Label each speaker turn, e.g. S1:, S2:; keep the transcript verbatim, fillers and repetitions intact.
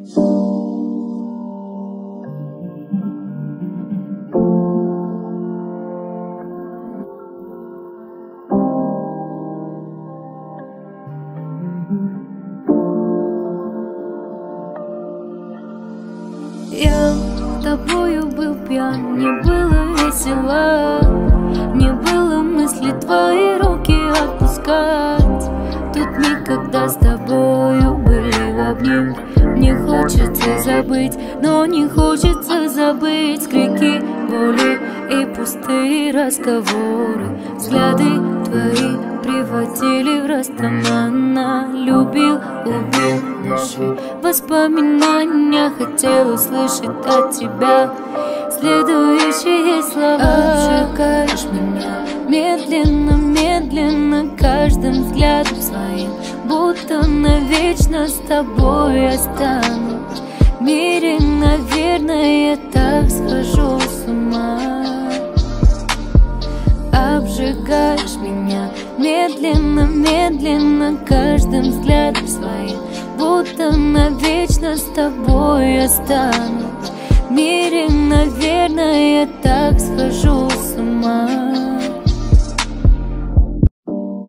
S1: Я тобою был пьян, мне было весело, не было мысли твои руки отпускать. Тут никогда с тобою были в обнимку. Мне хочется забыть, но не хочется забыть крики боли и пустые разговоры. Взгляды твои приводили в растаманно. Любил, убил наши воспоминания. Хотел услышать от тебя следующие слова. Обжигаешь меня медленно, медленно, каждым взглядом своим, будто навечно с тобой останусь. В мире, наверное, я так схожу с ума. Обжигаешь меня медленно, медленно, каждым взглядом своим, будто навечно с тобой останусь. В мире, наверное, я так схожу с ума.